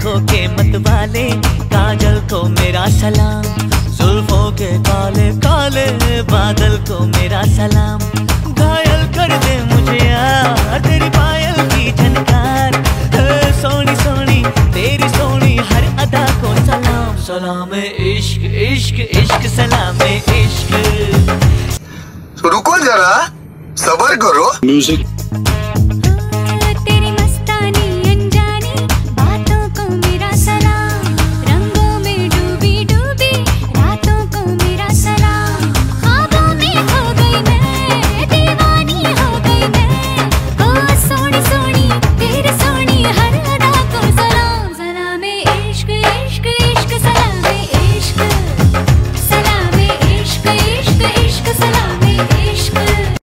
आंखों के मत वाले काजल को मेरा सलाम, जुल्फों के काले काले बादल को मेरा सलाम। घायल कर दे मुझे यार तेरी पायल की झनकार, सोनी सोनी तेरी सोनी हर अदा को सलाम। सलाम इश्क इश्क इश्क सलाम इश्क। रुको जरा, सब्र करो। म्यूजिक